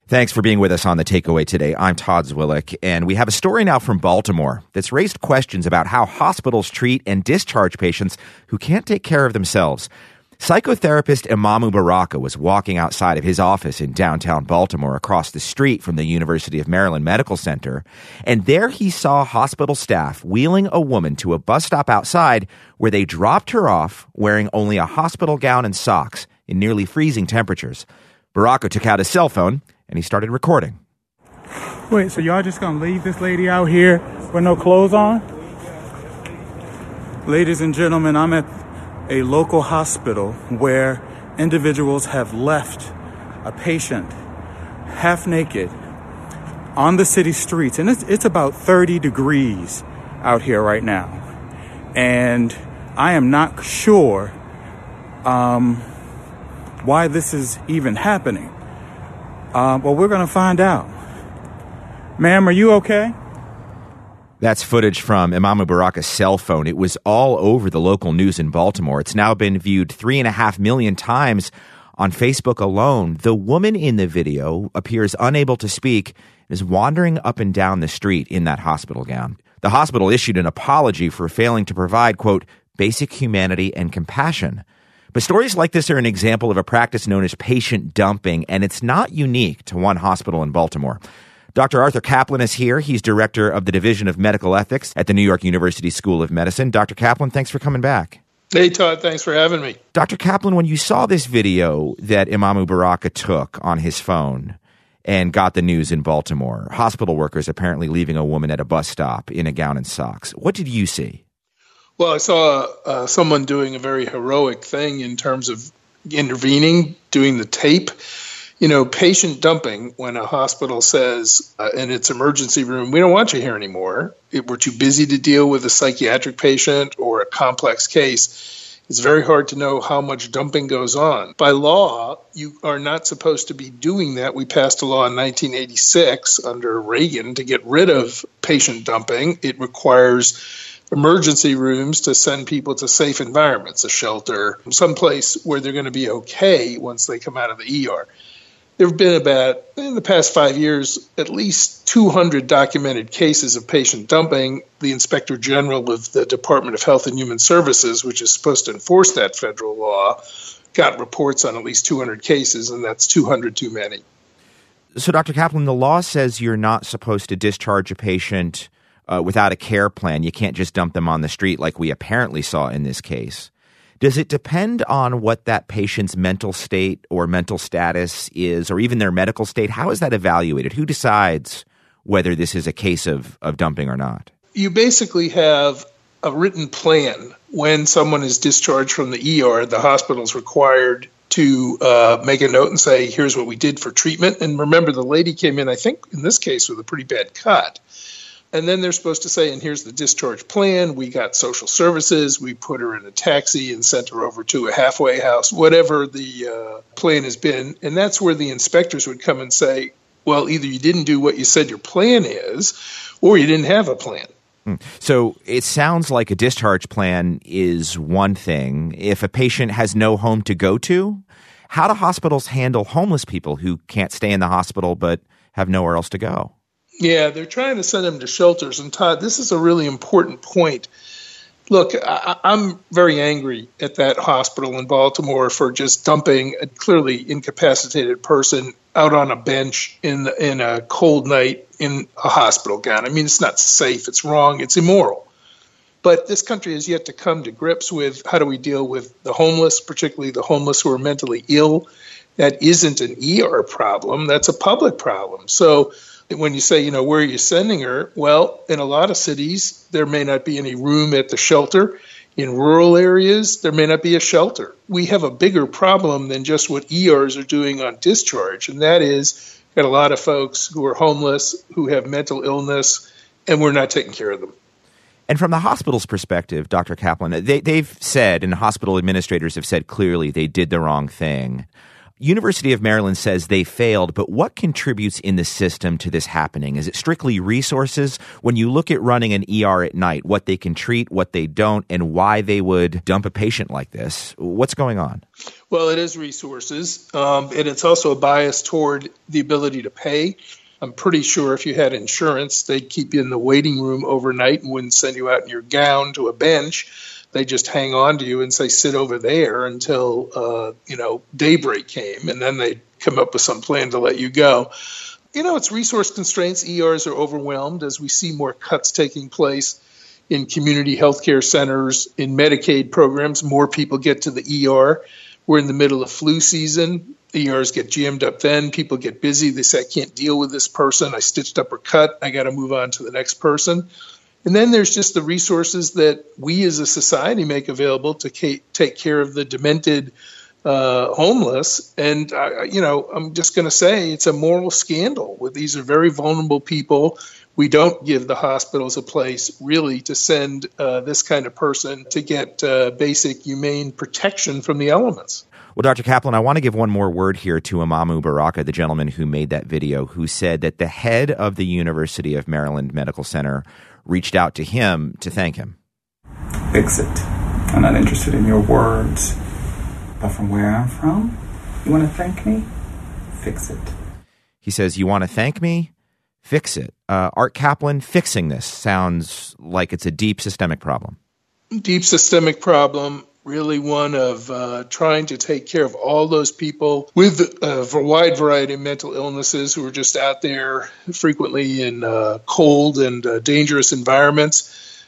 Thanks for being with us on The Takeaway today. I'm Todd Zwillich, and we have a story now from Baltimore that's raised questions about how hospitals treat and discharge patients who can't take care of themselves. Psychotherapist Imamu Baraka was walking outside of his office in downtown Baltimore across the street from the University of Maryland Medical Center, and there he saw hospital staff wheeling a woman to a bus stop outside where they dropped her off wearing only a hospital gown and socks in nearly freezing temperatures. Baraka took out his cell phone and he started recording. Wait, so y'all just gonna leave this lady out here with no clothes on? Ladies and gentlemen, I'm at a local hospital where individuals have left a patient half naked on the city streets. And it's about 30 degrees out here right now. And I am not sure why this is even happening. But we're going to find out. Ma'am, are you okay? That's footage from Imamu Baraka's cell phone. It was all over the local news in Baltimore. It's now been viewed 3.5 million times on Facebook alone. The woman in the video appears unable to speak and is wandering up and down the street in that hospital gown. The hospital issued an apology for failing to provide, quote, basic humanity and compassion. But stories like this are an example of a practice known as patient dumping, and it's not unique to one hospital in Baltimore. Dr. Arthur Kaplan is here. He's director of the Division of Medical Ethics at the New York University School of Medicine. Dr. Kaplan, thanks for coming back. Hey, Todd, thanks for having me. Dr. Kaplan, when you saw this video that Imamu Baraka took on his phone and got the news in Baltimore, hospital workers apparently leaving a woman at a bus stop in a gown and socks, what did you see? Well, I saw someone doing a very heroic thing in terms of intervening, doing the tape. You know, patient dumping, when a hospital says in its emergency room, we don't want you here anymore, we're too busy to deal with a psychiatric patient or a complex case, it's very hard to know how much dumping goes on. By law, you are not supposed to be doing that. We passed a law in 1986 under Reagan to get rid of patient dumping. It requires emergency rooms to send people to safe environments, a shelter, someplace where they're going to be okay once they come out of the ER. There have been about, in the past 5 years, at least 200 documented cases of patient dumping. The Inspector General of the Department of Health and Human Services, which is supposed to enforce that federal law, got reports on at least 200 cases, and that's 200 too many. So, Dr. Kaplan, the law says you're not supposed to discharge a patient without a care plan. You can't just dump them on the street like we apparently saw in this case. Does it depend on what that patient's mental state or mental status is, or even their medical state? How is that evaluated? Who decides whether this is a case of dumping or not? You basically have a written plan. When someone is discharged from the ER, the hospital is required to make a note and say, here's what we did for treatment. And remember, the lady came in, I think, in this case, with a pretty bad cut. And then they're supposed to say, and here's the discharge plan. We got social services. We put her in a taxi and sent her over to a halfway house, whatever the plan has been. And that's where the inspectors would come and say, well, either you didn't do what you said your plan is, or you didn't have a plan. So it sounds like a discharge plan is one thing. If a patient has no home to go to, how do hospitals handle homeless people who can't stay in the hospital but have nowhere else to go? Yeah, they're trying to send them to shelters. And Todd, this is a really important point. Look, I'm very angry at that hospital in Baltimore for just dumping a clearly incapacitated person out on a bench in a cold night in a hospital gown. I mean, it's not safe, it's wrong, it's immoral. But this country has yet to come to grips with how do we deal with the homeless, particularly the homeless who are mentally ill. That isn't an ER problem, that's a public problem. So when you say, where are you sending her? Well, in a lot of cities, there may not be any room at the shelter. In rural areas, there may not be a shelter. We have a bigger problem than just what ERs are doing on discharge, and that is got a lot of folks who are homeless, who have mental illness, and we're not taking care of them. And from the hospital's perspective, Dr. Kaplan, they've said, and hospital administrators have said clearly they did the wrong thing. University of Maryland says they failed, but what contributes in the system to this happening? Is it strictly resources? When you look at running an ER at night, what they can treat, what they don't, and why they would dump a patient like this, what's going on? Well, it is resources, and it's also a bias toward the ability to pay. I'm pretty sure if you had insurance, they'd keep you in the waiting room overnight and wouldn't send you out in your gown to a bench. They just hang on to you and say, sit over there until, daybreak came, and then they'd come up with some plan to let you go. It's resource constraints. ERs are overwhelmed as we see more cuts taking place in community healthcare centers, in Medicaid programs. More people get to the ER. We're in the middle of flu season. ERs get jammed up then. People get busy. They say, I can't deal with this person. I stitched up her cut. I got to move on to the next person. And then there's just the resources that we as a society make available to take care of the demented homeless. And, I'm just going to say it's a moral scandal. These are very vulnerable people. We don't give the hospitals a place really to send this kind of person to get basic humane protection from the elements. Well, Dr. Kaplan, I want to give one more word here to Imamu Baraka, the gentleman who made that video, who said that the head of the University of Maryland Medical Center reached out to him to thank him. Fix it. I'm not interested in your words. But from where I'm from, you want to thank me? Fix it. He says, you want to thank me? Fix it. Art Kaplan, fixing this sounds like it's a deep systemic problem. Deep systemic problem. Really one of trying to take care of all those people with a wide variety of mental illnesses who are just out there frequently in cold and dangerous environments.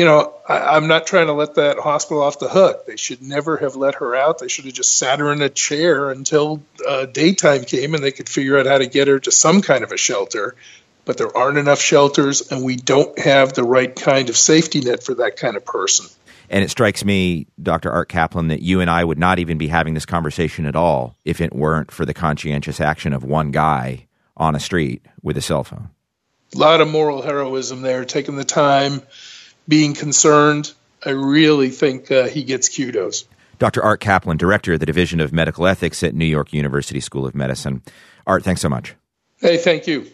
I'm not trying to let that hospital off the hook. They should never have let her out. They should have just sat her in a chair until daytime came and they could figure out how to get her to some kind of a shelter. But there aren't enough shelters, and we don't have the right kind of safety net for that kind of person. And it strikes me, Dr. Art Kaplan, that you and I would not even be having this conversation at all if it weren't for the conscientious action of one guy on a street with a cell phone. A lot of moral heroism there, taking the time, being concerned. I really think he gets kudos. Dr. Art Kaplan, Director of the Division of Medical Ethics at New York University School of Medicine. Art, thanks so much. Hey, thank you.